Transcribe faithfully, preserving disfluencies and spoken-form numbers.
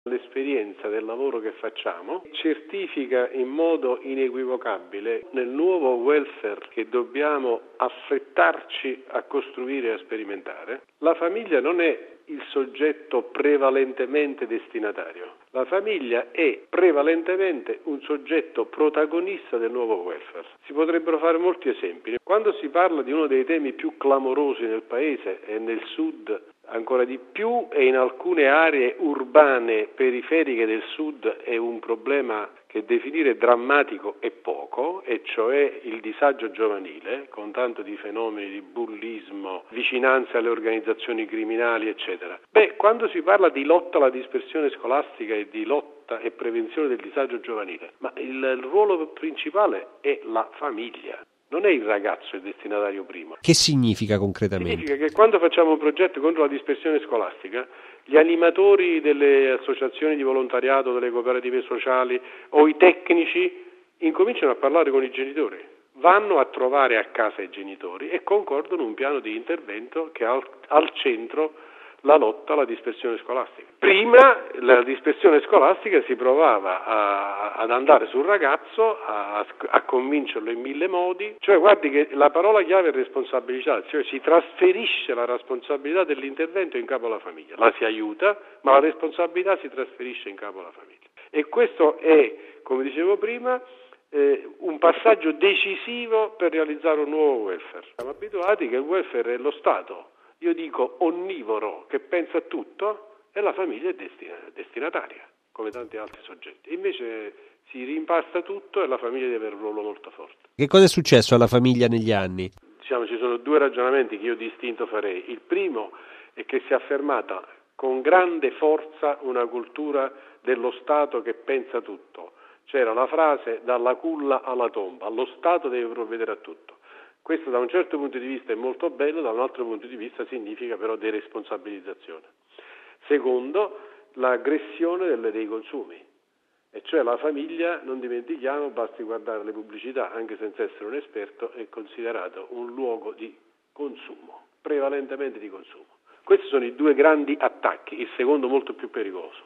L'esperienza del lavoro che facciamo certifica in modo inequivocabile nel nuovo welfare che dobbiamo affrettarci a costruire e a sperimentare. La famiglia non è il soggetto prevalentemente destinatario. La famiglia è prevalentemente un soggetto protagonista del nuovo welfare. Si potrebbero fare molti esempi. Quando si parla di uno dei temi più clamorosi nel Paese e nel Sud ancora di più, e in alcune aree urbane periferiche del Sud è un problema che definire drammatico è poco, e cioè il disagio giovanile, con tanto di fenomeni di bullismo, vicinanza alle organizzazioni criminali, eccetera. Beh, quando si parla di lotta alla dispersione scolastica e di lotta e prevenzione del disagio giovanile, ma il, il ruolo principale è la famiglia. Non è il ragazzo il destinatario primo. Che significa concretamente? Significa che quando facciamo un progetto contro la dispersione scolastica, gli animatori delle associazioni di volontariato, delle cooperative sociali o i tecnici incominciano a parlare con i genitori, vanno a trovare a casa i genitori e concordano un piano di intervento che ha al, al centro la lotta alla dispersione scolastica. Prima la dispersione scolastica si provava a, ad andare sul ragazzo, a, a convincerlo in mille modi, cioè guardi che la parola chiave è responsabilità, cioè si trasferisce la responsabilità dell'intervento in capo alla famiglia, la si aiuta, ma la responsabilità si trasferisce in capo alla famiglia. E questo è, come dicevo prima, eh, un passaggio decisivo per realizzare un nuovo welfare. Siamo abituati che il welfare è lo Stato, io dico onnivoro, che pensa a tutto, e la famiglia è destinataria, come tanti altri soggetti. Invece si rimpasta tutto e la famiglia deve avere un ruolo molto forte. Che cosa è successo alla famiglia negli anni? Diciamo, ci sono due ragionamenti che io distinto farei. Il primo è che si è affermata con grande forza una cultura dello Stato che pensa tutto. C'era la frase dalla culla alla tomba, lo Stato deve provvedere a tutto. Questo da un certo punto di vista è molto bello, da un altro punto di vista significa però deresponsabilizzazione. Secondo, l'aggressione delle, dei consumi, e cioè la famiglia, non dimentichiamo, basti guardare le pubblicità, anche senza essere un esperto, è considerato un luogo di consumo, prevalentemente di consumo. Questi sono i due grandi attacchi, il secondo molto più pericoloso.